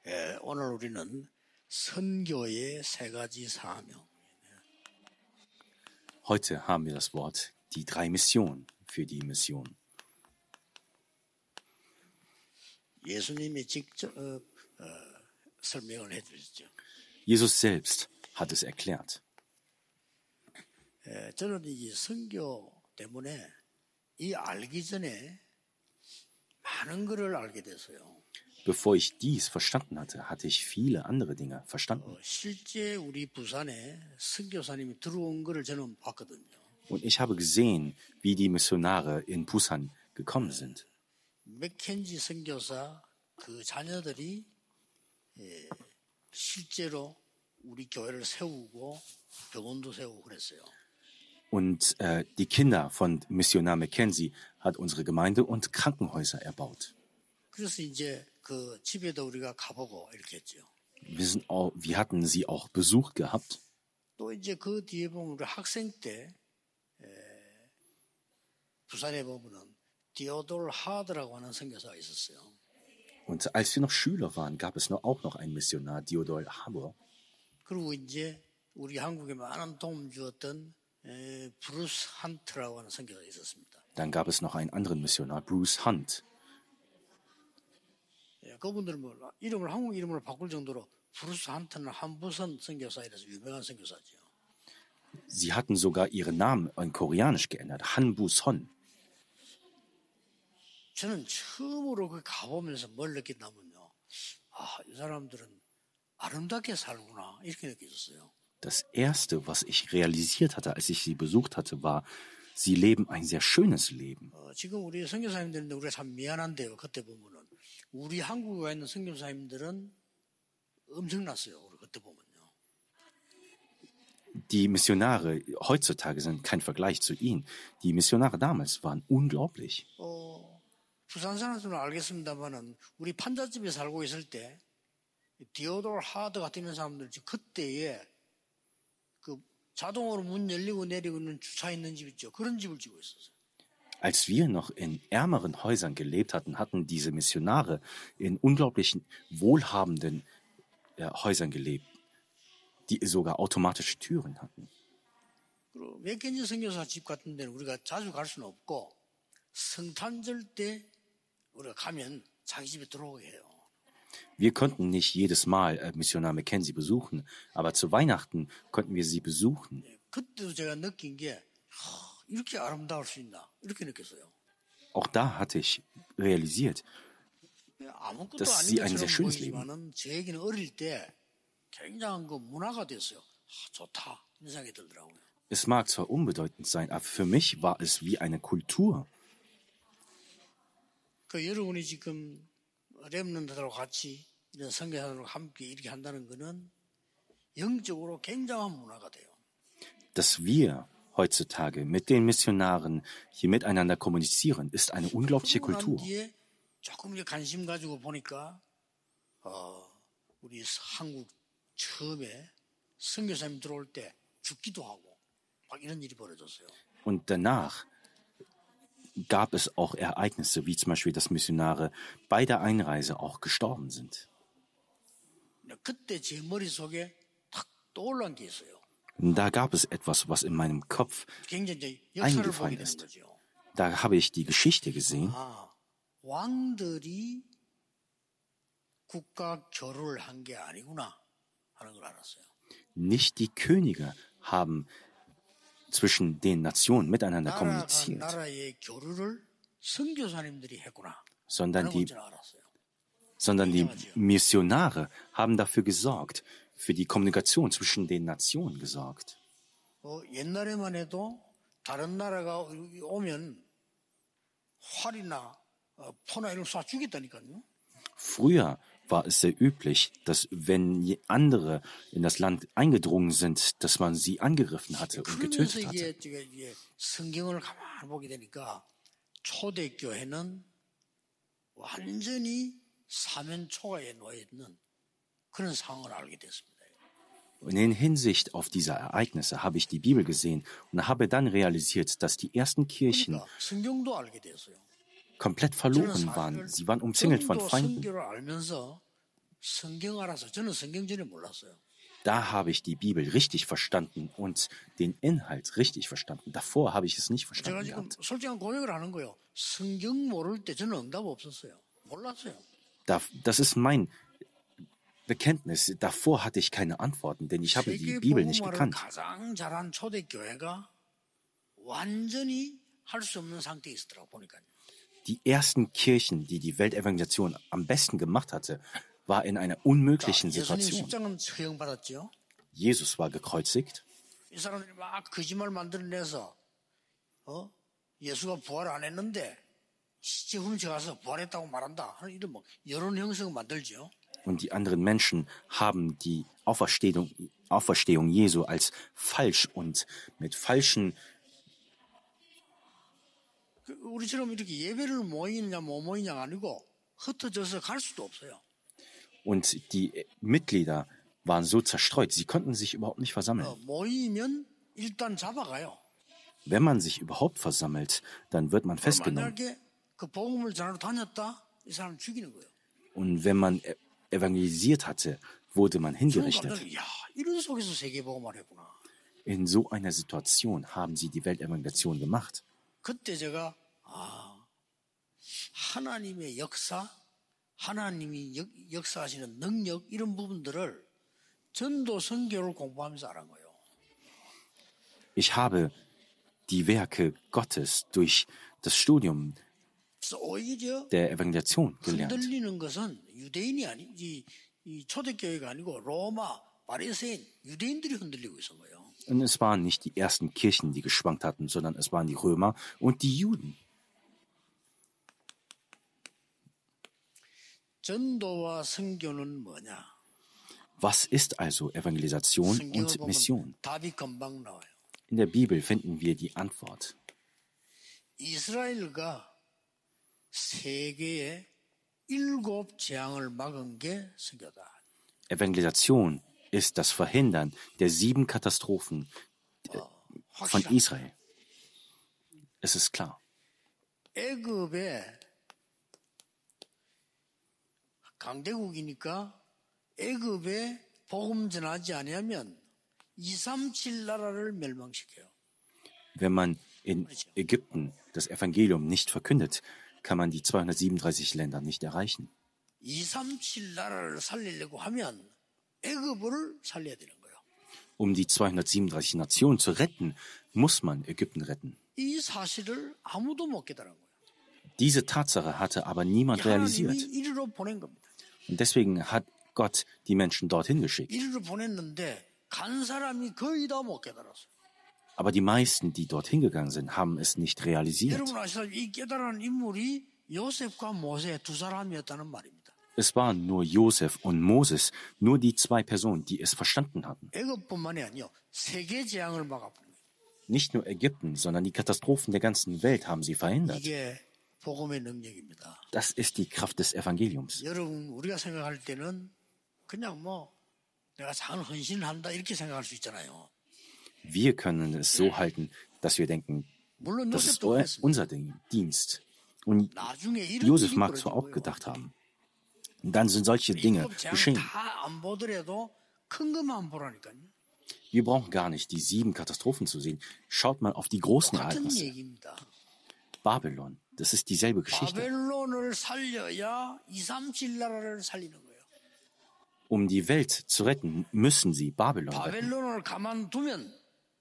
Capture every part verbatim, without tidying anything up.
예, 오늘 우리는 선교의 세 가지 사명. Heute haben wir das Wort die drei Missionen für die Mission. 예수님이 직접 어, 어, 설명을 해주셨죠. Jesus selbst hat es erklärt. 예, 저는 이 선교 때문에 이 알기 전에 많은 것을 알게 됐어요. Bevor ich dies verstanden hatte, hatte ich viele andere Dinge verstanden. 어, 실제 우리 부산에 선교사님이 들어온 것을 저는 봤거든요. Und ich habe gesehen, wie die Missionare in Busan gekommen sind. 맥켄지 선교사 그 자녀들이 예, 실제로 우리 교회를 세우고 병원도 세우고 그랬어요. Und äh, die Kinder von Missionar Mackenzie hat unsere Gemeinde und Krankenhäuser erbaut. 그래서 이제 그 집에도 우리가 가보고 이렇게 했죠. Wir, sind auch, wir hatten sie auch Besuch gehabt. 또 이제 그 뒤에 보면 우리 학생 때 에, 부산에 보면은 디오돌 하드라고 하는 선교사가 있었어요. Und als wir noch Schüler waren, gab es noch, auch noch einen Missionar, Diodor Haber. 그리고 이제 우리 한국에 많은 도움 주었던 에, 브루스 한트라고 하는 선교사가 있었습니다. Dann gab es noch einen anderen Missionar, Bruce Hunt. 예, 그분들은 뭐 이름을 한국 이름으로 바꿀 정도로 브루스 한트는 한부선 선교사 이라서 유명한 선교사죠. Sie hatten sogar ihren Namen in Koreanisch geändert, Han Bu-son. 저는 처음으로 그 가보면서 뭘 느꼈냐면요. 아, 이 사람들은 아름답게 살구나 이렇게 느꼈어요. Das erste, was ich realisiert hatte, als ich sie besucht hatte, war, sie leben ein sehr schönes Leben. 어, 지금 우리 선교사님들인데 우리가 참 미안한데요. 그때 보면은 우리 한국에 와 있는 선교사님들은 엄청났어요. 우리 그때 보면요. Die Missionare heutzutage sind kein Vergleich zu ihnen. Die Missionare damals waren unglaublich. 어, 부산 사람들은 알겠습니다만은 우리 판잣집에 살고 있을 때 디오돌 하드 같은 이런 사람들 그때에 그 자동으로 문 열리고 내리고 있는 주차 있는 집 있죠. 그런 집을 지고 있었어요. Als wir noch in ärmeren Häusern gelebt hatten, hatten diese Missionare in unglaublichen, wohlhabenden äh, Häusern gelebt, die sogar automatische Türen hatten. 그리고 맥켄지 선교사 집 같은 데는 우리가 자주 갈 수는 없고 성탄절 때 우리가 가면 자기 집에 들어오게 해요. Wir konnten nicht jedes Mal äh, Missionar Mackenzie besuchen, aber zu Weihnachten konnten wir sie besuchen. 그때도 제가 느낀 게 하, 이렇게 아름다울 수 있나 이렇게 느꼈어요. Auch da hatte ich realisiert, 아무것도 dass 아닌 sie ein sehr 것처럼 schönes Leben. 보이지만은 저에게는 어릴 때 굉장한 그 문화가 됐어요. 하, 좋다 이런 생각이 들더라고요. Es mag zwar unbedeutend sein, aber für mich war es wie eine Kultur. 그 여러분이 지금 렘넌트들하고 같이 이런 선교사들과 함께 이렇게 한다는 것은 영적으로 굉장한 문화가 돼요. Dass wir heutzutage mit den Missionaren hier miteinander kommunizieren, ist eine unglaubliche Kultur. 뒤에 조금 이제 관심 가지고 보니까 어, 우리 한국 처음에 선교사님 들어올 때 죽기도 하고 막 이런 일이 벌어졌어요. Und danach gab es auch Ereignisse, wie zum Beispiel, dass Missionare bei der Einreise auch gestorben sind. 그때 제 머릿속에 탁 떠올란 게 있어요. Und da gab es etwas, was in meinem Kopf 굉장히 역사를 보게 eingefallen 되는 ist. 거죠. Da habe ich die Geschichte gesehen. 아, 왕들이 국가 교류를 한 게 아니구나 하는 걸 알았어요. Nicht die Könige haben zwischen den Nationen miteinander 나라가 kommuniziert, 나라의 교류를 선교사님들이 했구나 sondern 하는 걸 die, 저는 알았어요. sondern die Missionare haben dafür gesorgt, für die Kommunikation zwischen den Nationen gesorgt. 어, 옛날에만 해도 다른 나라가 오면 활이나 어, 포나 이런 거 쏴 죽였다니까요. Früher war es sehr üblich, dass wenn andere in das Land eingedrungen sind, dass man sie angegriffen hatte und 그러면서 getötet hatte. 이게, 이게 성경을 가만히 보게 되니까 초대교회는 완전히 사면 초가에 놓여 있는 그런 상황을 알게 됐습니다. Und in Hinsicht auf diese Ereignisse habe ich die Bibel gesehen und habe dann realisiert, dass die ersten Kirchen 그러니까 성경도 알게 됐어요. komplett verloren waren. Sie waren umzingelt von Feinden. 선교를 알면서 성경 알아서 저는 성경 전에 몰랐어요. Da habe ich die Bibel richtig verstanden und den Inhalt richtig verstanden. Davor habe ich es nicht 제가 verstanden 지금 gehabt. 솔직한 고백을 하는 거예요. 성경 모를 때 저는 응답 없었어요. 몰랐어요. Da, das ist mein Bekenntnis. Davor hatte ich keine Antworten, denn ich habe die 세계 Bibel nicht 복음화를 gekannt. 가장 잘한 초대교회가 완전히 할 수 없는 상태에 있었더라고 보니까요. Die ersten Kirchen, die die Weltevangelisation am besten gemacht hatte, war in einer 자, unmöglichen 예수님 Situation. 십자가는 처형받았죠. Jesus war gekreuzigt. 이 사람들이 막 거짓말 만들어내서 어? 예수가 부활 안 했는데 시체 훔쳐가서 부활했다고 말한다 하는 이런 뭐 여론 형성 만들죠. Und die anderen Menschen haben die Auferstehung, Auferstehung Jesu als falsch und mit falschen 그 우리처럼 이렇게 예배를 모이느냐 못 모이냐가 아니고 흩어져서 갈 수도 없어요. und die Mitglieder waren so zerstreut, sie konnten sich überhaupt nicht versammeln. 어, 모이면 일단 잡아가요. Wenn man sich überhaupt versammelt, dann wird man festgenommen. 만약에 그 복음을 전하러 다녔다, 이 사람 죽이는 거예요. Und wenn man e- evangelisiert hatte, wurde man hingerichtet. 감독이, 야, 이런 속에서 세계 복음을 했구나. In so einer Situation haben sie die Weltevangelisation gemacht. 그때 제가 아, 하나님의 역사, 하나님이 역, 역사하시는 능력 이런 부분들을 전도 선교를 공부하면서 알은 거예요. Ich habe die Werke Gottes durch das Studium 그래서 오히려 der Evangelisation gelernt. 흔들리는 것은 유대인이 아니, 이, 이 초대교회가 아니고 로마, 바리새인, 유대인들이 흔들리고 있었던 거예요. Und es waren nicht die ersten Kirchen, die geschwankt hatten, sondern es waren die Römer und die Juden. 전도와 선교는 뭐냐? Was ist also Evangelisation 성경을 und 보면 Mission? 답이 금방 나와요. In der Bibel finden wir die Antwort. 이스라엘과 세계의 일곱 재앙을 막은 게 선교다. Evangelisation ist das Verhindern der sieben Katastrophen äh, von 확실한. Israel. Es ist klar. 애굽에 강대국이니까 애굽에 복음 전하지 아니하면 이삼칠 나라를 멸망시켜요. Wenn man in Ägypten das Evangelium nicht verkündet, kann man die zweihundertsiebenunddreißig Länder nicht erreichen. 이삼칠 나라를 살리려고 하면 애굽을 살려야 되는 거예요. Um die zweihundertsiebenunddreißig Nationen zu retten, muss man Ägypten retten. 이 사실을 아무도 못 깨달은 거예요. Diese Tatsache hatte aber niemand 하나님이 realisiert. 이리로 보낸 겁니다. Und deswegen hat Gott die Menschen dorthin geschickt. 이리로 보냈는데 간 사람이 거의 다 못 깨달았어요. Aber die meisten, die dorthin gegangen sind, haben es nicht realisiert. 여러분 아시다시피 이 깨달은 인물이 요셉과 모세 두 사람이었다는 말입니다. Es waren nur Josef und Moses, nur die zwei Personen, die es verstanden hatten. 애굽뿐만이 아니요 세계 재앙을 막아버린 거예요. Nicht nur Ägypten, sondern die Katastrophen der ganzen Welt haben sie verhindert. 이게 복음의 능력입니다. Das ist die Kraft des Evangeliums. 여러분 우리가 생각할 때는 그냥 뭐 내가 작은 헌신을 한다 이렇게 생각할 수 있잖아요. Wir können es so halten, dass wir denken, 물론 das ist 요셉도 eu- 그랬습니다. unser Ding- Dienst. Und 나중에 이런 Josef 일이 mag 벌어진 zwar auch 거예요. gedacht haben. Und dann sind solche Dinge 이급 재앙 geschehen. 다안 보더라도 큰 것만 보라니까요. Wir brauchen gar nicht die sieben Katastrophen zu sehen. Schaut mal auf die großen 같은 Ereignisse. 얘기입니다. Babylon, das ist dieselbe Geschichte. 바벨론을 살려야 이삼칠 나라를 살리는 거예요. Um die Welt zu retten, müssen sie Babylon retten. 바벨론을 가만두면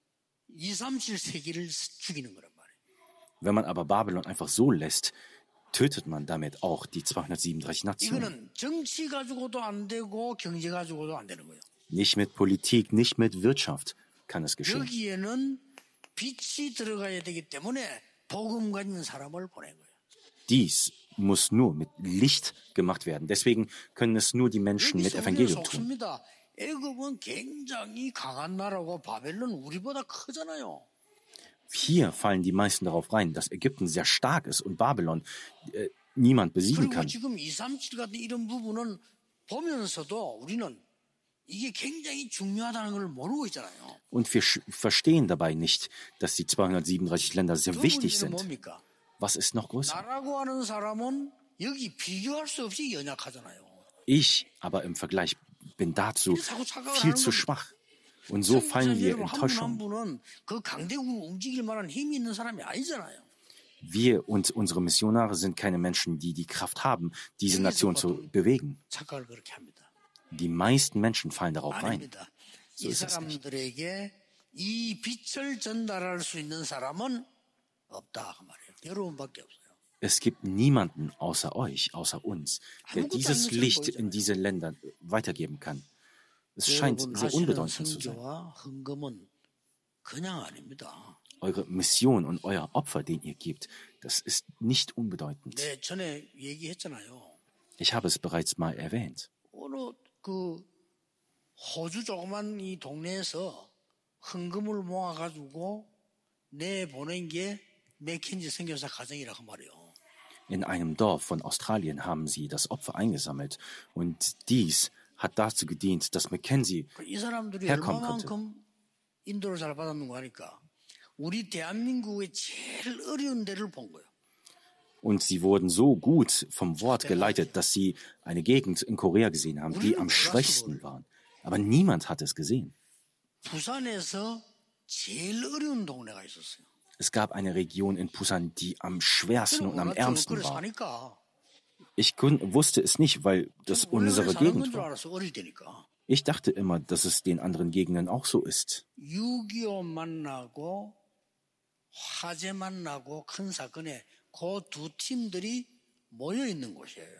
이삼칠 세기를 죽이는 거란 말이에요. Wenn man aber Babylon einfach so lässt, tötet man damit auch die zweihundertsiebenunddreißig Nationen. 이거는 정치 가지고도 안 되고 경제 가지고도 안 되는 거예요. Nicht mit Politik, nicht mit Wirtschaft kann es geschehen. 여기에는 빛이 들어가야 되기 때문에 복음 가진 사람을 보낸 거예요. Dies muss nur mit Licht gemacht werden. Deswegen können es nur die Menschen mit 여기서 우리는 Evangelium tun. 속습니다. 애굽은 굉장히 강한 나라고 바벨론 우리보다 크잖아요. Hier fallen die meisten darauf rein, dass Ägypten sehr stark ist und Babylon äh, niemand besiegen 그리고 kann. 지금 이삼칠 같은 이런 부분은 보면서도 우리는 이게 굉장히 중요하다는 걸 모르고 있잖아요. Und wir sch- verstehen dabei nicht, dass die zweihundertsiebenunddreißig Länder sehr 두 wichtig 문제는 sind. 뭡니까? Was ist noch größer? 나라고 하는 사람은 여기 비교할 수 없이 연약하잖아요. Ich aber im Vergleich bin dazu 이래 자꾸 착각을 viel 하는 zu 겁니다. schwach. Und so fallen wir 여러분 in 한 분 한 Täuschung. 분은 그 강대국을 움직일 만한 힘이 있는 사람이 아니잖아요. Wir und unsere Missionare sind keine Menschen, die die Kraft haben, diese 여기서 Nation zu 보통 bewegen. 착각을 그렇게 합니다. Die meisten Menschen fallen darauf rein. 아닙니다. So 이 ist es nicht. 사람들에게 이 빛을 전달할 수 있는 사람은 없다 그 말이에요. 여러분밖에 없어요. Es gibt niemanden außer euch, außer uns, der 아무것도 dieses 아닌 것처럼 Licht in 보이잖아요. diese Länder weitergeben kann. Es scheint 여러분 sehr 하시는 unbedeutend zu sein. 선교와 헌금은 그냥 아닙니다. Eure Mission und euer Opfer, den ihr gebt, das ist nicht unbedeutend. 네, 전에 얘기했잖아요. Ich habe es bereits mal erwähnt. 어느 그 호주 조그만 이 동네에서 헌금을 모아가지고 내 보낸 게 맥킨지 선교사 가정이라고 말이에요. In einem Dorf von Australien haben sie das Opfer eingesammelt und dies hat dazu gedient, dass Mackenzie 이 사람들이 herkommen konnte. 얼마만큼 인도를 잘 받았는가 하니까 우리 대한민국의 제일 어려운 데를 본 거예요. Und sie wurden so gut vom Wort geleitet, dass sie eine Gegend in Korea gesehen haben, die am schwächsten waren. Aber niemand hat es gesehen. 부산에서 제일 어려운 동네가 있었어요. Es gab eine Region in Busan, die am schwersten und am ärmsten 그래 war. 사니까 Ich kun- wusste es nicht, weil das 원래 unsere 사는 Gegend 건 줄 war. 알았어 어릴 때니까. Ich dachte immer, dass es den anderen Gegenden auch so ist. 육이오 만나고 화재 만나고 큰 사건에 그 두 팀들이 모여 있는 곳이에요.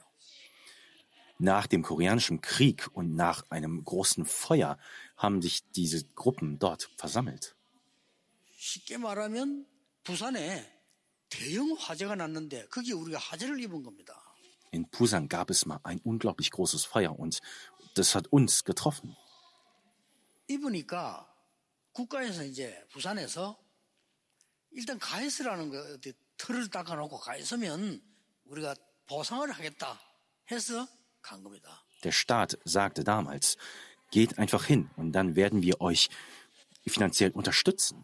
Nach dem Koreanischen Krieg und nach einem großen Feuer haben sich diese Gruppen dort versammelt. 쉽게 말하면 부산에 대형 화재가 났는데 거기에 우리가 화재를 입은 겁니다. In Busan gab es mal ein unglaublich großes Feuer und das hat uns getroffen. 입으니까 국가에서 이제 부산에서 일단 가해스라는 거 어디 틀을 닦아놓고 가해서면 우리가 보상을 하겠다 해서 간 겁니다. Der Staat sagte damals, geht einfach hin und dann werden wir euch finanziell unterstützen.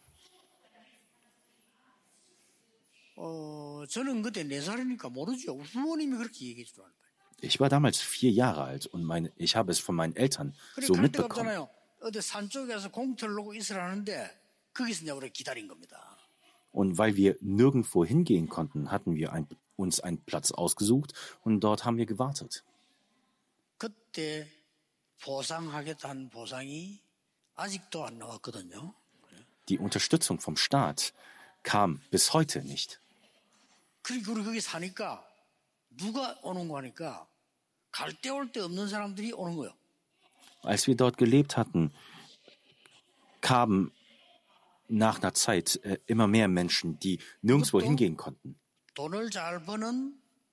어, 저는 그때 네 살이니까 모르죠. 부모님이 그렇게 얘기해 주더라고요. Ich war damals vier Jahre alt und meine, ich habe es von meinen Eltern so 그러니까 갈 데가 mitbekommen. 없잖아요. 어디 산 쪽에서 공터를 놓고 있으라는데 거기서 이제 우리가 기다린 겁니다. Und weil wir nirgendwo hingehen konnten, hatten wir ein, uns einen Platz ausgesucht und dort haben wir gewartet. 그때 보상하겠다는 보상이 아직도 안 나왔거든요. Die Unterstützung vom Staat kam bis heute nicht. 그러니까 우리 거기 사니까 누가 오는 거 하니까 갈 데 올 데 없는 사람들이 오는 거예요. Als wir dort gelebt hatten, kamen nach einer Zeit äh, immer mehr Menschen, die nirgendwo hingehen konnten. 돈을 잘 버는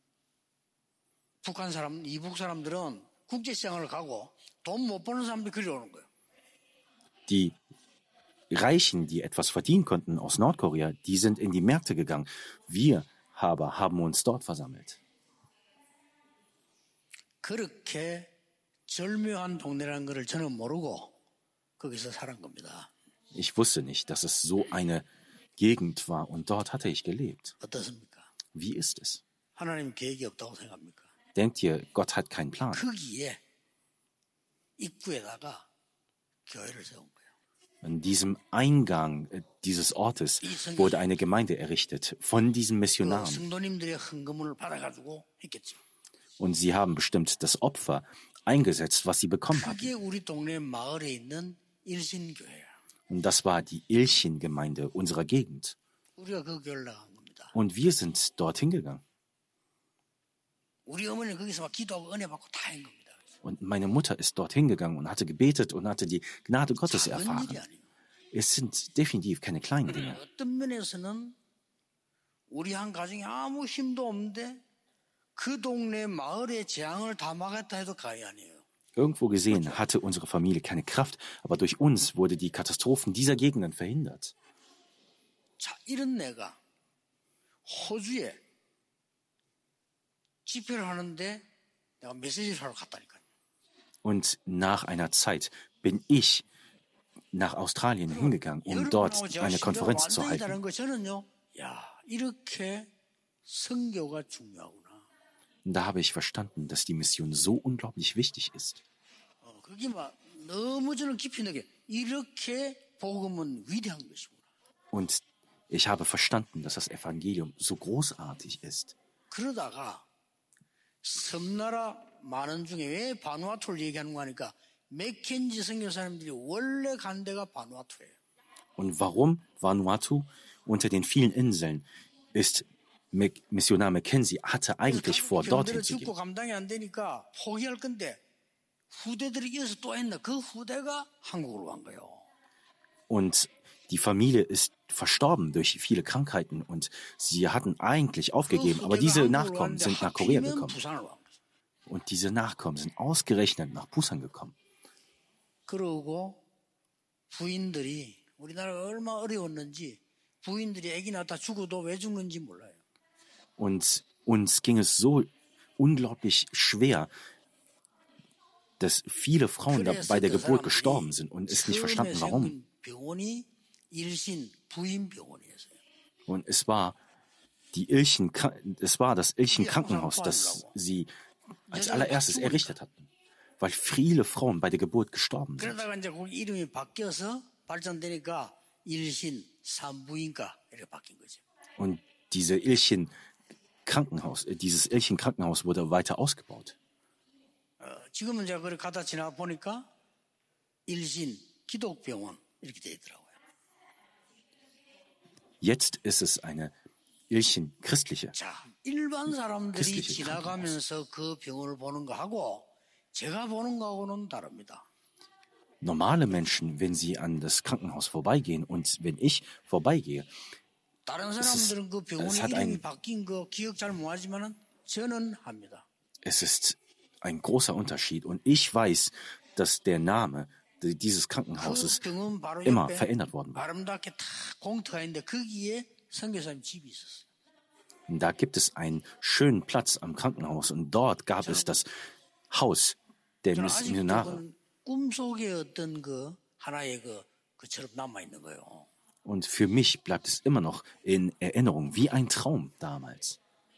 북한 사람, 이북 사람들은 국제시장을 가고 돈 못 버는 사람들이 그리 오는 거예요. Die Reichen, die etwas verdienen konnten aus Nordkorea, die sind in die Märkte gegangen. Wir aber haben uns dort versammelt. 그렇게 절묘한 동네라는 것을 저는 모르고 거기서 살은 겁니다. Ich wusste nicht, dass es so eine Gegend war und dort hatte ich gelebt. 어떻습니까? Wie ist es? 하나님 계획이 없다고 생각합니까? Denkt ihr, Gott hat keinen Plan? 거기에 입구에다가 교회를 세운 거예요. An diesem Eingang äh, dieses Ortes wurde eine Gemeinde errichtet von diesen 그 Missionaren. 성도님들의 헌금을 받아가지고 했겠죠. Und sie haben bestimmt das Opfer eingesetzt, was sie bekommen hatten. 그게 우리 동네 마을에 있는 일신교회야. Und das war die Ilchin-Gemeinde unserer Gegend. 우리가 그 교회를 나간 겁니다. Und wir sind dorthin gegangen. 우리 어머니는 거기서 막 기도하고 은혜 받고 다 한 겁니다. Und meine Mutter ist dorthin gegangen und hatte gebetet und hatte die Gnade Gottes 작은 일이 erfahren. 아니에요. Es sind definitiv keine kleinen Dinge. 어떤 면에서는 우리 한 가정이 아무 힘도 없는데 그 동네 마을의 재앙을 다 막았다 해도 가히 아니에요. Irgendwo gesehen hatte unsere Familie keine Kraft, aber durch uns wurde die Katastrophen dieser Gegenden verhindert. 자, 이런 내가 호주에 집회를 하는데 내가 메시지를 하러 갔다니까요. Und nach einer Zeit bin ich nach Australien hingegangen, um dort 여러분하고 제가 eine 신뢰가 Konferenz zu 완전히 halten. 다른 거 저는요. 야, 이렇게 선교가 중요하구나. Und da habe ich verstanden, dass die Mission so unglaublich wichtig ist. 어, 그게 막 너무 저는 깊이 느껴. 이렇게 복음은 위대한 것이구나. Und ich habe verstanden, dass das Evangelium so großartig ist. 그러다가 섬나라 많은 중에 왜 바누아투를 얘기하는 거 하니까 맥켄지 선교사님들이 원래 간 데가 바누아투예요. Und warum Vanuatu unter den vielen Inseln ist? Missionar Mackenzie hatte eigentlich vor, dorthin zu gehen. 죽고 감당이 안 되니까 포기할 건데 후대들이 이어서 또 했나? 그 후대가 한국으로 간 거예요. Und die Familie ist verstorben durch viele Krankheiten und sie hatten eigentlich aufgegeben, aber diese Nachkommen sind nach Korea gekommen. Und diese Nachkommen sind ausgerechnet nach Busan gekommen. 그러고 부인들이 우리나라가 얼마나 어려웠는지 부인들이 아기 낳다 죽어도 왜 죽는지 몰라요. Und uns ging es so unglaublich schwer, dass viele Frauen da bei der Geburt gestorben sind und es nicht verstanden, warum. Und es war die Ilchen, es war das Ilchen Krankenhaus, das sie als allererstes errichtet hatten, weil viele Frauen bei der Geburt gestorben sind. Und diese Ilchen Krankenhaus, dieses Ilchen Krankenhaus wurde weiter ausgebaut. 지금은 제가 그걸 가다 지나 보니까 일신 기독병원 이렇게 돼 있더라고요. Jetzt ist es eine Ilchen christliche. 자, 일반 사람들이 지나가면서 그 병원을 보는 거하고 제가 보는 거하고는 다릅니다. Normale Menschen, wenn sie an das Krankenhaus vorbeigehen und wenn ich vorbeigehe, 다른 사람들은 그 병원의 이름이 바뀐 거 기억 잘 못하지만은 저는 합니다. Es ist ein großer Unterschied und ich weiß, dass der Name dieses Krankenhauses immer verändert worden war. Und da gibt es einen schönen Platz am Krankenhaus und dort gab es das Haus der Missionare. Und für mich bleibt es immer noch in Erinnerung wie ein Traum damals.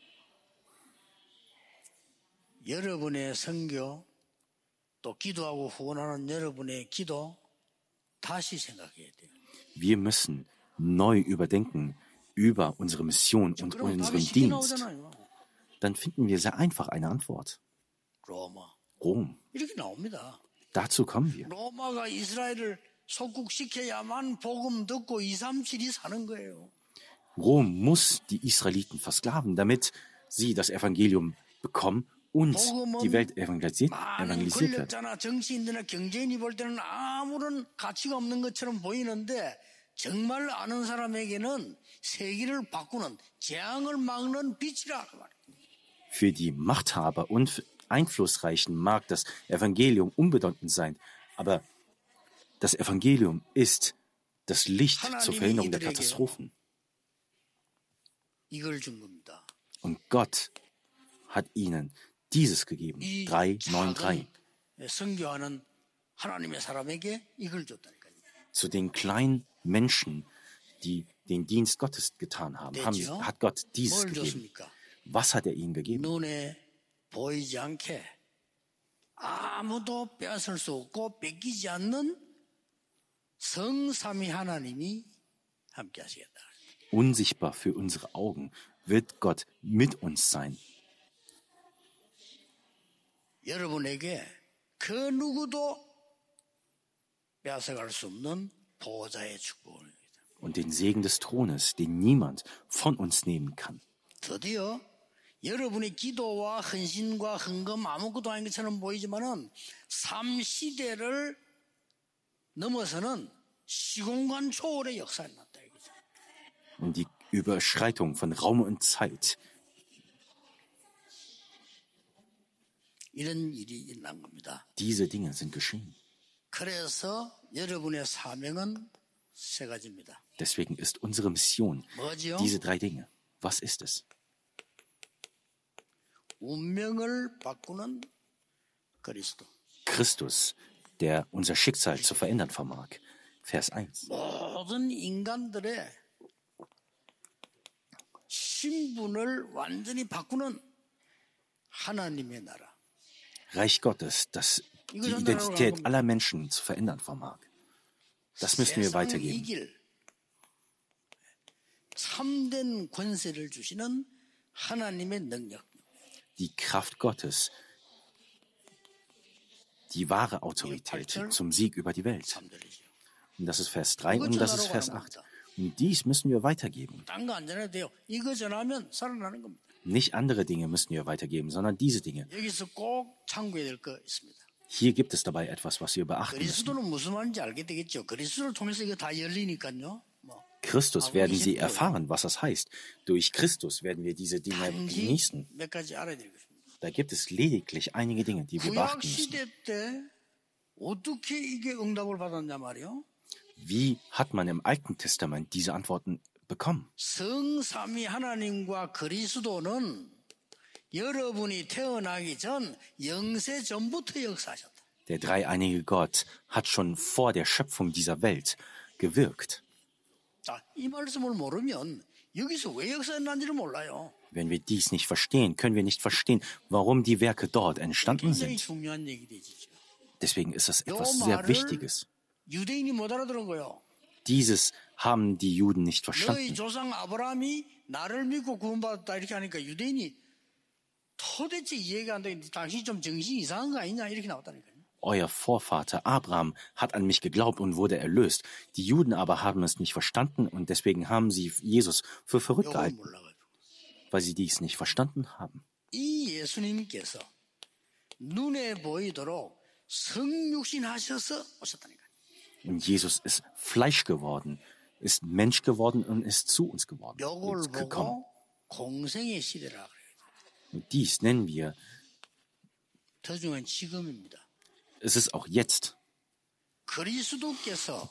여러분의 선교 또 기도하고 후원하는 여러분의 기도 다시 생각해야 돼요. Wir müssen neu überdenken über unsere Mission und unseren Dienst. Dann finden wir sehr einfach eine Antwort. Rom. Dazu kommen wir. 로마가 이스라엘을 속국시켜야만 복음 듣고 이삼칠이 사는 거예요. Rom muss die Israeliten versklaven, damit sie das Evangelium bekommen und die Welt evangelisiert, evangelisiert wird. 정치인들이나 경제인이 볼 때는 아무런 가치가 없는 것처럼 보이는데 정말 아는 사람에게는 세계를 바꾸는 재앙을 막는 빛이라. Für die Machthaber und Einflussreichen mag das Evangelium unbedeutend sein, aber das Evangelium ist das Licht zur Verhinderung der Katastrophen. Und Gott hat ihnen dieses gegeben. drei neun drei. Zu den kleinen Menschen, die den Dienst Gottes getan haben, haben hat Gott dieses gegeben. Was hat er ihnen gegeben? 보이지 않게 아무도 빼앗을 수 없고 뺏기지 않는 성삼위 하나님이 함께 하시겠다. Unsichtbar für unsere Augen wird Gott mit uns sein. 여러분에게 그 누구도 빼앗아갈 수 없는 보호자의 축복을. Und den Segen des Thrones, den niemand von uns nehmen kann. 드디어 여러분의 기도와 헌신과 헌금 아무것도 아닌 것처럼 보이지만은 삼 시대를 넘어서는 시공간 초월의 역사가 났다 이거죠. Und die Überschreitung von Raum und Zeit. 이런 일이 일어난 겁니다. Diese Dinge sind geschehen. 그래서 여러분의 사명은 세 가지입니다. Deswegen ist unsere Mission 뭐지요? diese drei Dinge. Was ist es? 운명을 바꾸는 그리스도. Christus, der unser Schicksal zu verändern vermag. Vers eins. 모든 인간들의 신분을 완전히 바꾸는 하나님의 나라. Reich Gottes, das die Identität aller Menschen zu verändern vermag. Das müssen wir 세상 weitergeben. 이길 참된 권세를 주시는 하나님의 능력. Die Kraft Gottes, die wahre Autorität zum Sieg über die Welt. 삼 절이죠. Und das ist Vers drei und das ist Vers acht. Und dies müssen wir weitergeben. 딴 거 안 전해도 돼요. 이거 전하면 살아나는 겁니다. Nicht andere Dinge müssen wir weitergeben, sondern diese Dinge. 여기서 꼭 참고해야 될 거 있습니다. Hier gibt es dabei etwas, was wir beachten müssen. 그리스도는 무슨 말인지 알게 되겠죠. 그리스도를 통해서 이거 다 열리니까요. 뭐 Christus werden sie erfahren, was das heißt. Durch Christus werden wir diese Dinge 단지 genießen. 몇 가지 알아야 될 것입니다. Da gibt es lediglich einige Dinge, die wir 구약 beachten müssen. 시대 때 어떻게 이게 응답을 받았냐 말이요. Wie hat man im Alten Testament diese Antworten bekommen? 성삼위 하나님과 그리스도는 여러분이 태어나기 전 영세 전부터 역사하셨다. Der dreieinige Gott hat schon vor der Schöpfung dieser Welt gewirkt. 자, 이 말씀을 모르면 여기서 왜 역사했는지를 몰라요. Wenn wir dies nicht verstehen, können wir nicht verstehen, warum die Werke dort entstanden 굉장히 sind. 중요한 얘기 되죠. Deswegen ist das 요 etwas sehr 말을 Wichtiges. 유대인이 못 알아들은 거예요. Dieses haben die Juden nicht 너희 verstanden. 조상 아브라함이 나를 믿고 구원받았다 이렇게 하니까 유대인이 도대체 이해가 안 되는데 당신이 좀 정신이 이상한 거 아니냐 이렇게 나왔다니까요. Euer Vorvater Abraham hat an mich geglaubt und wurde erlöst. Die Juden aber haben es nicht verstanden und deswegen haben sie Jesus für verrückt 요걸 gehalten, 몰라가지고. weil sie dies nicht verstanden haben. 이 예수님께서 눈에 보이도록 성육신하셔서 오셨다니까요. Und Jesus ist Fleisch geworden, ist Mensch geworden und ist zu uns geworden, 요걸 uns gekommen. 보고 공생의 시대라 그래요. Und dies nennen wir, 더 중요한 지금입니다. es ist auch jetzt. 그리스도께서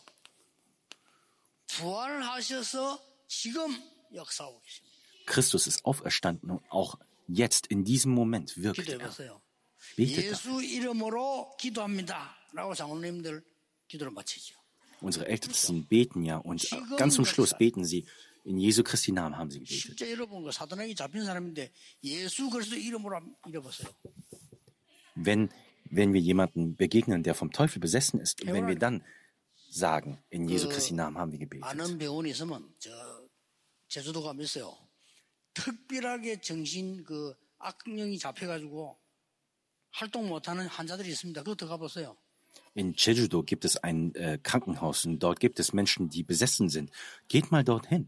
부활하셔서 지금 역사하고 계십니다. Christus ist auferstanden und auch jetzt, in diesem Moment, wirkt 기도해 er. 보세요. Betet 예수 이름으로 기도합니다. 라고 장로님들 기도를 마치죠. Unsere Ältesten beten ja und ganz zum Schluss beten sie, in Jesu Christi Namen haben sie gebetet. 실제 여러분과 사단에게 잡힌 사람인데 예수 그리스도 이름으로 잃어보세요. Wenn, wenn wir jemanden begegnen, der vom Teufel besessen ist, und wenn wir dann sagen, in Jesu Christi Namen haben wir gebetet. 아는 병원이 있으면 저 제주도 가면 있어요. 특별하게 정신 그 악령이 잡혀가지고 활동 못하는 환자들이 있습니다. 그거 가보세요. In Jeju-do gibt es ein äh, Krankenhaus und dort gibt es Menschen, die besessen sind. Geht mal dorthin.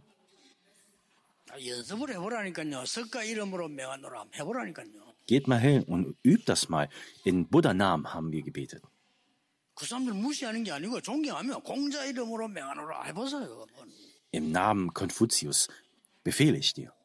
연습을 해보라니까요. 석가 이름으로 명하노라 해보라니까요. Geht mal hin und übt das mal. In Buddha-Namen haben wir gebetet. 그 사람들 무시하는 게 아니고 존경하며 공자 이름으로 명하노라 해보세요. Im Namen Konfuzius befehle ich dir.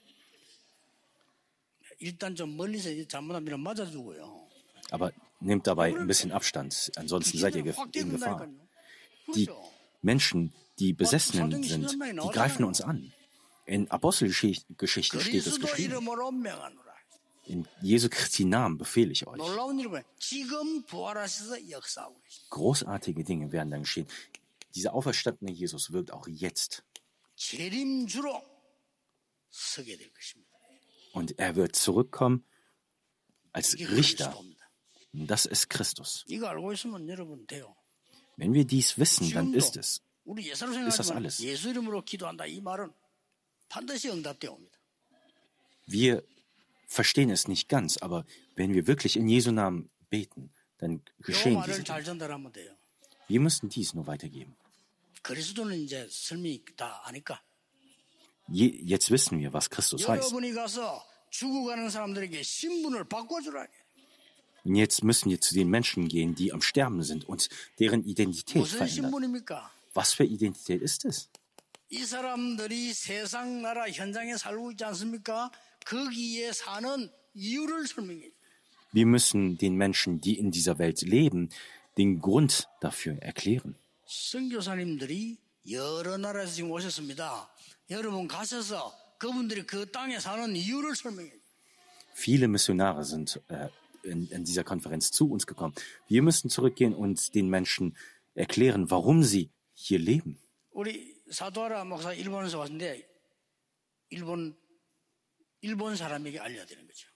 일단 좀 멀리서 잘못하면 맞아주고요. Aber nehmt dabei ein bisschen Abstand, ansonsten seid ihr 확 in Gefahr. 된다니까요. Die 그렇죠? Menschen, die Besessenen sind, die greifen uns an. In Apostelgeschichte steht es 그리스도 geschrieben. 이름으로 명하노라. In Jesu Christi Namen befehle ich euch. 놀라운 일은 지금 부활하셔서 역사하고 계십니다. Großartige Dinge werden dann geschehen. Dieser auferstandene Jesus wirkt auch jetzt. 재림주로 서게 될 것입니다. Und er wird zurückkommen als 이게 Richter. 그리스도입니다. Und das ist Christus. 이거 알고 있으면 여러분 돼요. Wenn wir dies wissen, dann 지금도 ist es. 우리 예사로 ist das 생각하지만 alles. 예수 이름으로 기도한다 이 말은 반드시 응답되어 옵니다. Wir verstehen es nicht ganz, aber wenn wir wirklich in Jesu Namen beten, dann 이 geschehen 말을 diese 잘 Dinge. 전달하면 돼요. Wir müssen dies nur weitergeben. 그리스도는 이제 설명이 다 아니까 Je, jetzt wissen wir, was Christus heißt. 여러분이 가서 죽어가는 사람들에게 신분을 바꿔주라. Und jetzt müssen wir zu den Menschen gehen, die am Sterben sind und deren Identität 무슨 verändern. 신분입니까? Was für Identität ist es? 이 사람들이 세상 나라 현장에 살고 있지 않습니까? 거기에 사는 이유를 설명해. Wir müssen den Menschen, die in dieser Welt leben, den Grund dafür erklären. 선교사님들이 여러 나라에서 지금 오셨습니다. 여러분 가셔서 그분들이 그 땅에 사는 이유를 설명해. Viele Missionare sind äh, in, in dieser Konferenz zu uns gekommen. Wir müssen zurückgehen und den Menschen erklären, warum sie hier leben. 우리 사도하라 목사 일본에서 왔는데 일본 일본 사람에게 알려야 되는 거죠.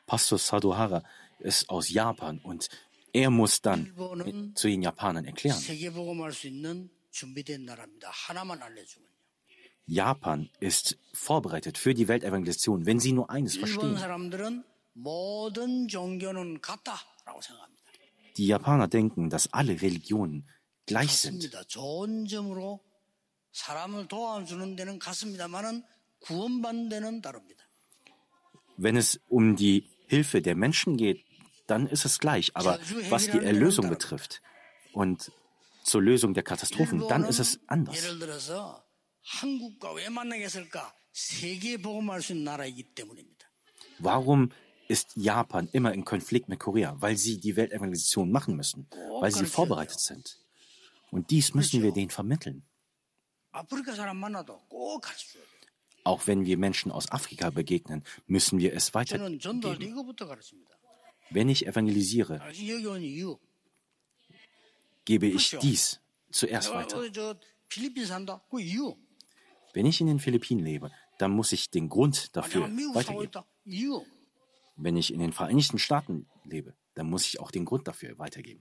Pastor Sadohara ist aus Japan und er muss dann 일본은 zu den Japanern erklären. 세계복음할 수 있는 준비된 나라입니다. 하나만 알려주면요. Japan ist vorbereitet für die Weltevangelisation, wenn sie nur eines 일본 verstehen. 사람들은 모든 종교는 같다라고 생각합니다. Die Japaner denken, dass alle Religionen gleich sind. 같습니다. 좋은 점으로 사람을 도와주는 데는 같습니다만은 구원받는 데는 다릅니다. Wenn es um die Hilfe der Menschen geht, dann ist es gleich. Aber was die Erlösung betrifft und zur Lösung der Katastrophen, dann ist es anders. 예를 들어서 한국과 왜 만나겠을까? 세계 복음할 수 있는 나라이기 때문입니다. Warum ist Japan immer in Konflikt mit Korea? Weil sie die Weltevangelisation machen müssen, weil sie vorbereitet sind. Und dies müssen wir denen vermitteln. 아프리카 사람 만나도 꼭 가르쳐줘야 돼요. Auch wenn wir Menschen aus Afrika begegnen, müssen wir es 저는 전도할 때 weitergeben. 이거부터 가르칩니다. Wenn ich evangelisiere, 당신 여기 온 이유. gebe ich dies zuerst 내가 weiter. 어디 저 필리핀 산다. 그 이유. Wenn ich in den Philippinen lebe, dann muss ich den Grund 내가 dafür 미국 살고 weitergeben. 있다. 이유. Wenn ich in den Vereinigten Staaten lebe, dann muss ich auch den Grund dafür weitergeben.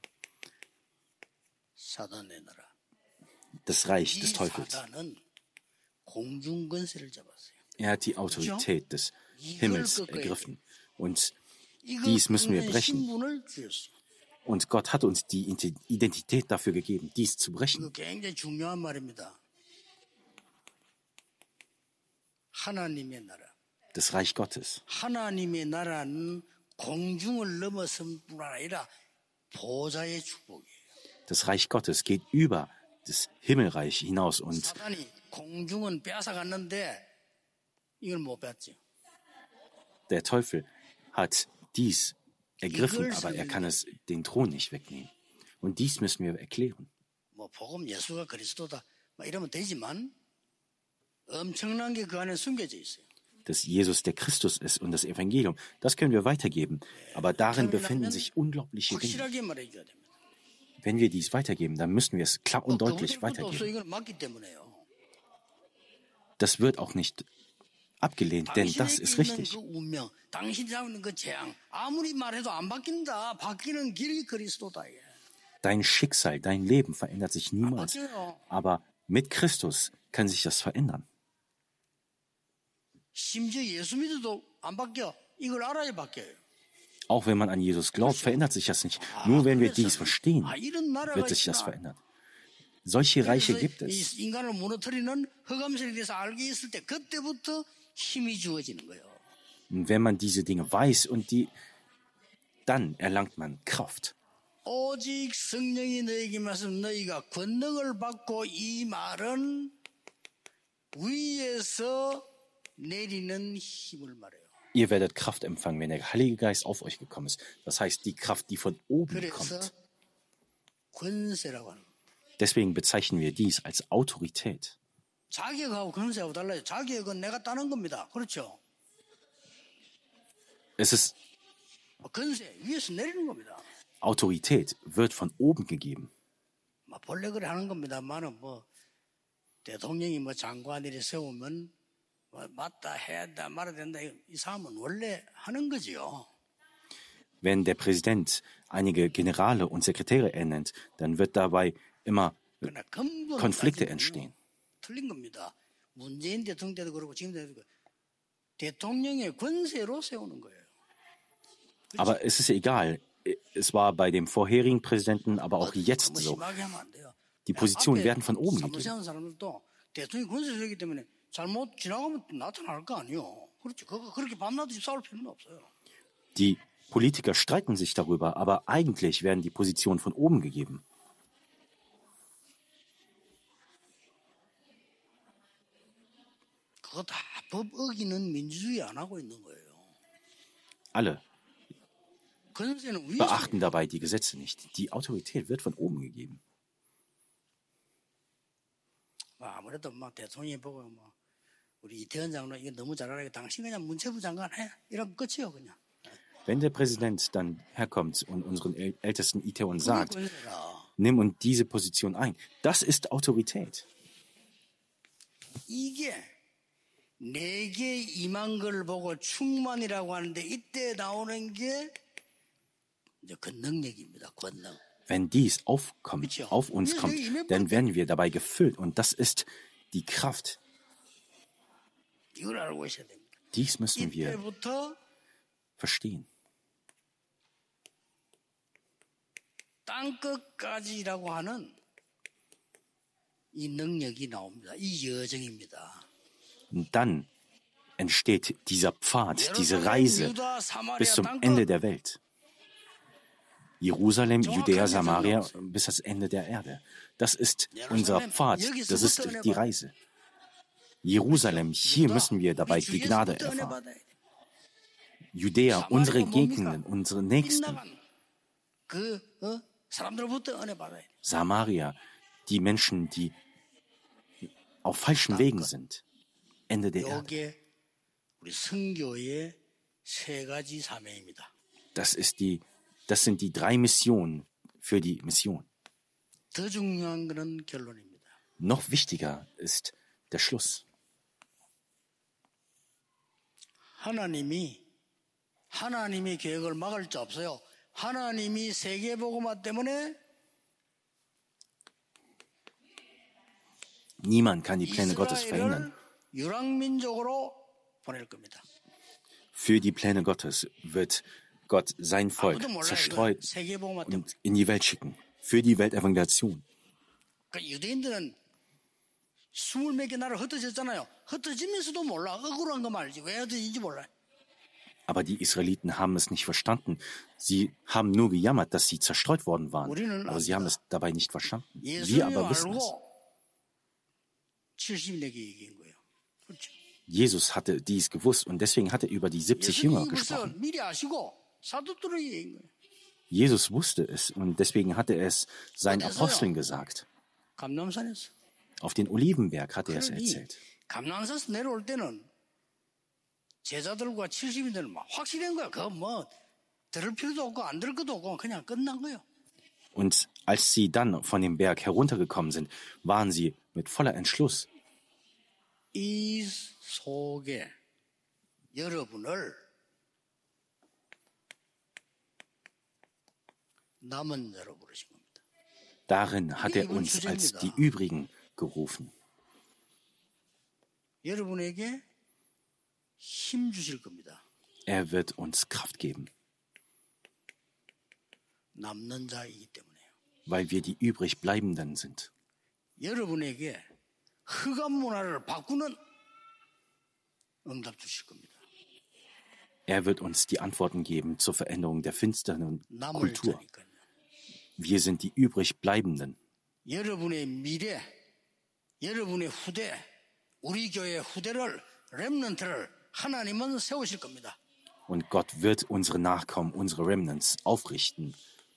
사단의 나라. Das Reich 이 des Teufels. 사단은 공중 권세를 잡았어요. Er hat die Autorität des Himmels ergriffen. Und 이거 dies müssen wir 있는 brechen. 신분을 주셨어요. Und Gott hat uns die Identität dafür gegeben, dies zu 이거 brechen. 굉장히 중요한 말입니다. 하나님의 나라. Das Reich Gottes. 하나님의 나라는 공중을 넘어선 뿐 아니라 보좌의 축복이에요. Das Reich Gottes geht über das Himmelreich hinaus und 사단이 공중은 뺏어갔는데 이걸 못 뺏죠. der Teufel hat dies ergriffen, aber er kann es den Thron nicht wegnehmen. Und dies müssen wir erklären. 뭐 복음 예수가 그리스도다 뭐 이러면 되지만 엄청난 게 그 안에 숨겨져 있어요. Dass Jesus der Christus ist und das Evangelium, das können wir weitergeben. Aber darin befinden sich unglaubliche Dinge. 확실하게 말해줘야 됩니다. Wenn wir dies weitergeben, dann müssen wir es klar und deutlich 그것도 없어 weitergeben. 이건 맞기 때문에요. Das wird auch nicht abgelehnt, denn das 당신에게 ist 있는 richtig. 그 운명, 당신이 잡는 그 재앙 아무리 말해도 안 바뀐다. 바뀌는 길이 그리스도다. 예. Dein Schicksal, dein Leben verändert sich niemals. 바뀌어요. Aber mit Christus kann sich das verändern. 심지어 예수 믿어도 안 바뀌어. 이걸 알아야 바뀌어요. Auch wenn man an Jesus glaubt, verändert sich das nicht. Nur wenn wir dies verstehen, 아, 이런 나라가 wird sich das 있구나. verändern. Solche Reiche 그래서 gibt es. 이 인간을 무너뜨리는 흑암세력에 대해서 알게 있을 때 그때부터 힘이 주어지는 거예요. Und wenn man diese Dinge weiß und die, dann erlangt man Kraft. 오직 성령이 너에게 말씀 너희가 권능을 받고 이 말은 위에서 내리는 힘을 말해요. Ihr werdet Kraft empfangen, wenn der Heilige Geist auf euch gekommen ist. Das heißt, die Kraft, die von oben 그래서 kommt. 권세라고 하는 거예요. Deswegen bezeichnen wir dies als Autorität. 자격하고 권세하고 달라요. 자격은 내가 따는 겁니다. 그렇죠? Es ist 권세 위에서 내리는 겁니다. Autorität wird von oben gegeben. 뭐 본래 그래 하는 겁니다만은 뭐 대통령이 뭐 장관들이 세우면 뭐 맞다 해야 된다 말아야 된다 이 사람은 원래 하는 거지요. Wenn der Präsident einige Generale und Sekretäre ernennt, dann wird dabei immer 그러나 근본 Konflikte entstehen. 틀린 겁니다. 문재인 대통령 때도 그렇고 지금 때도 그렇고 대통령의 권세로 세우는 거예요. Aber es ist egal. Es war bei dem vorherigen Präsidenten, aber auch jetzt 너무 so. 심하게 하면 안 돼요. Die Positionen werden von oben 사무실 gegeben. 하는 사람들도 대통령이 권세 세우기 때문에 잘못 지나가면 나타날 거 아니에요. 그렇죠. 그거 그렇게 밤낮이 싸울 필요는 없어요. Die Politiker streiten sich darüber, aber eigentlich werden die Positionen von oben gegeben. 그거 다 법 어기는 민주주의 안 하고 있는 거예요. Alle 권세는 위에서 beachten dabei die Gesetze nicht. Die Autorität wird von oben gegeben. 뭐 아무래도 막 대통령이 보고 뭐 우리 이태원 장관 이거 너무 잘하니까 당신 그냥 문체부 장관 해 이러면 끝이요 그냥. Wenn der Präsident dann herkommt und unseren äl- ältesten Itaewon 그게 sagt, 권세라. nimm und diese Position ein, das ist Autorität. 이게 내게 임한 걸 보고 충만이라고 하는데 이때 나오는 게 이제 권능력입니다. 권능. Wenn dies aufkommt, auf uns kommt, dann werden wir dabei gefüllt. Und das ist die Kraft. 이걸 알고 있어야 됩니다. Dies müssen wir 이때부터 verstehen. 땅끝까지라고 하는 이 능력이 나옵니다. 이 여정입니다. Und dann entsteht dieser Pfad, diese Reise bis zum Ende der Welt. Jerusalem, Judäa, Samaria bis ans Ende der Erde. Das ist unser Pfad, das ist die Reise. Jerusalem, hier müssen wir dabei die Gnade erfahren. Judäa, unsere Gegenden, unsere Nächsten. Samaria, die Menschen, die auf falschen Wegen sind. Ende der Erde. Das ist die, das sind die drei Missionen für die Mission. Noch wichtiger ist der Schluss. 하나님이 하나님의 계획을 막을 자 없어요. 하나님이 세계복음화 때문에 Niemand kann die Pläne Gottes verhindern. 유랑민족으로 보낼 겁니다. Für die Pläne Gottes wird Gott sein Volk zerstreut und in die Welt schicken. Für die Weltevangelisation. 그러니까 유대인들은 스물 몇 개 나라 흩어졌잖아요. 흩어지면서도 몰라. 억울한 거 말지. 왜 흩어진지 몰라. Aber die Israeliten haben es nicht verstanden. Sie haben nur gejammert, dass sie zerstreut worden waren. Aber sie haben es dabei nicht verstanden. Wir aber wissen es. Jesus hatte dies gewusst und deswegen hat er über die siebzig Jünger gesprochen. Jesus wusste es und deswegen hatte er es seinen Aposteln gesagt. Auf den Olivenberg hat er es erzählt. 감남산에서 내려올 때는 제자들과 칠십인들은 막 확실한 거야. 그거 뭐 들을 필요도 없고 안 들을 것도 없고 그냥 끝난 거예요. Und als sie dann von dem Berg heruntergekommen sind, waren sie mit voller Entschluss. 이 속에 여러분을 남은 자로 부르신 겁니다. Darin hat er uns als die übrigen gerufen. 여러분에게 힘 주실 겁니다. Er wird uns Kraft geben. 남는 자이기 때문에요. Weil wir die übrig bleibenden sind. 여러분에게 흑암 문화를 바꾸는 응답 주실 겁니다. Er wird uns die Antworten geben zur Veränderung der finsteren Kultur. Wir sind die übrig bleibenden. 여러분의 미래, 여러분의 후대, 우리 교회 후대를 렘넌트를 하나님은 세우실 겁니다. Und Gott wird unsere Nachkommen, unsere Remnants aufrichten.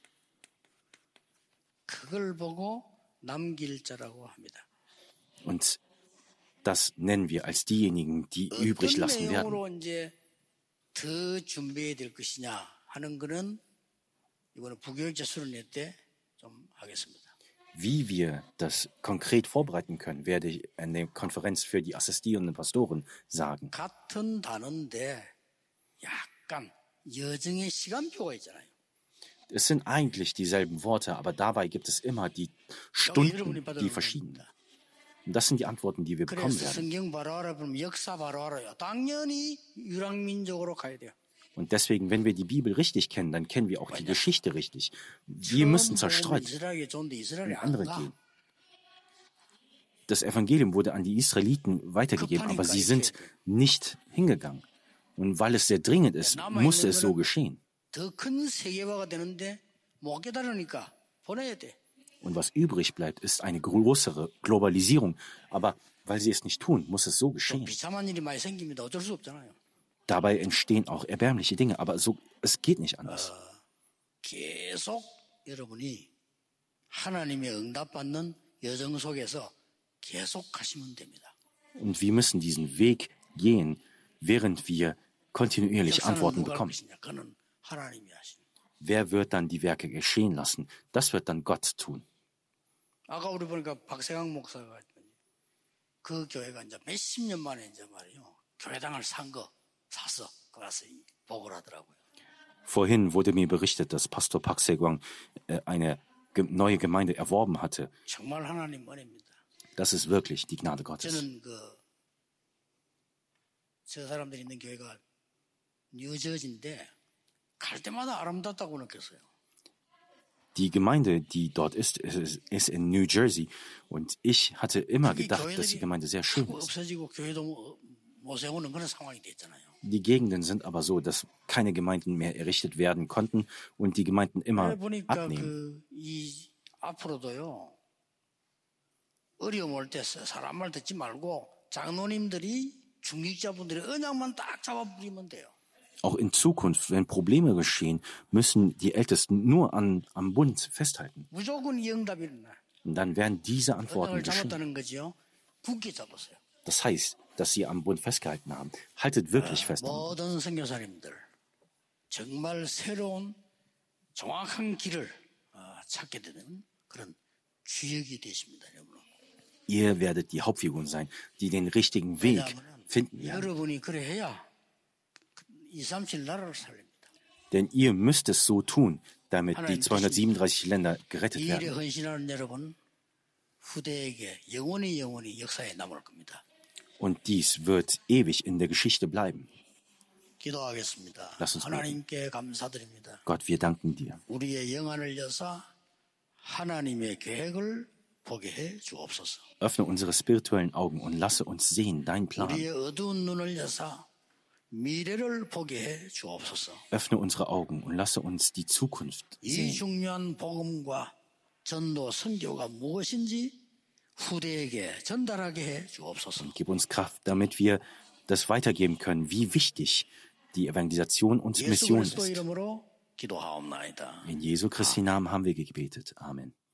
그걸 보고 남길 자라고 합니다. Und das nennen wir als diejenigen, die übrig lassen werden. 어떤 내용으로 이제 더 준비해야 될 것이냐 하는 거는 이번에 부교육자 수련회 때 좀 하겠습니다. Wie wir das konkret vorbereiten können, werde ich in der Konferenz für die assistierenden Pastoren sagen. 같은 단어인데 약간 여정의 시간표가 있잖아요. Es sind eigentlich dieselben Worte, aber dabei gibt es immer die Stunden, die verschieden sind. Und das sind die Antworten, die wir bekommen 그래서 werden. 성경 바로 알아보면 역사 바로 알아요. 당연히 유랑민족으로 가야 돼요. Und deswegen, wenn wir die Bibel richtig kennen, dann kennen wir auch die Geschichte richtig. Wir müssen zerstreut in andere gehen. Das Evangelium wurde an die Israeliten weitergegeben, aber sie sind nicht hingegangen. Und weil es sehr dringend ist, musste es so geschehen. Und was übrig bleibt, ist eine größere Globalisierung. Aber weil sie es nicht tun, muss es so geschehen. Dabei entstehen auch erbärmliche Dinge, aber so, es geht nicht anders. 계속 여러분이 하나님의 응답받는 여정 속에서 계속 가시면 됩니다. Und wir müssen diesen Weg gehen, während wir kontinuierlich Antworten bekommen. 그는 하나님이 하시는. Wer wird dann die Werke geschehen lassen? Das wird dann Gott tun. 아까 우리 보니까 박세강 목사가 그 교회가 이제 몇십 년 만에 이제 말이요. 교회당을 산 거, 사서, 그 가서 보고를 하더라고요. Vorhin wurde mir berichtet, dass Pastor Pak Se-gwang äh, eine ge- neue Gemeinde erworben hatte. 정말 하나님 은혜입니다. Das ist wirklich die Gnade Gottes. 저는 그, 저 사람들이 있는 교회가 뉴저지인데 갈 때마다 아름답다고 느꼈어요. Die Gemeinde, die dort ist, ist, ist in New Jersey. Und ich hatte immer 그게 gedacht, dass die 교회들이 Gemeinde sehr schön 자꾸 ist. 없어지고 교회도 못- 못 세우는 그런 상황이 됐잖아요. Die Gegenden sind aber so, dass keine Gemeinden mehr errichtet werden konnten und die Gemeinden immer 보니까 abnehmen. 그 이 앞으로도요 어려움 올 때 사람 말 듣지 말고 장로님들이 중직자분들의 언약만 딱 잡아버리면 돼요. Auch in Zukunft, wenn Probleme geschehen, müssen die Ältesten nur an, am Bund festhalten. 무조건 이 응답이 일어나. Und dann werden diese Antworten 언약을 geschehen. 잡았다는 거지요. 굳게 잡았어요. Das heißt, dass sie am Bund festgehalten haben. Haltet wirklich fest am Bund. 모든 선교사님들 정말 새로운 정확한 길을 어, 찾게 되는 그런 주역이 되십니다, 여러분. Ihr werdet die Hauptfiguren sein, die den richtigen Weg 왜냐하면 finden werden. 여러분이 그래 해야 이삼칠 나라를 살립니다. Denn ihr müsst es so tun, damit die zweihundertsiebenunddreißig Länder gerettet 이 일에 werden. 헌신하는 여러분 후대에게 영원히 영원히 역사에 남을 겁니다. Und dies wird ewig in der Geschichte bleiben. 기도하겠습니다. Lass uns beten. 하나님께 감사드립니다. Gott, wir danken dir. 우리의 영안을 여사 하나님의 계획을 보게 해 주옵소서. Öffne unsere spirituellen Augen und lasse uns sehen deinen Plan. 우리의 어두운 눈을 여사 미래를 보게 해 주옵소서. Öffne unsere Augen und lasse uns die Zukunft 이 sehen. 중요한 복음과 전도 선교가 무엇인지 후대에게 전달하게 해 주옵소서. Gib uns Kraft, damit wir das weitergeben können, wie wichtig die Evangelisation und 예수 Mission 그리스도 ist. 이름으로 기도하옵나이다. In Jesu Christi Namen haben wir gebetet. Amen.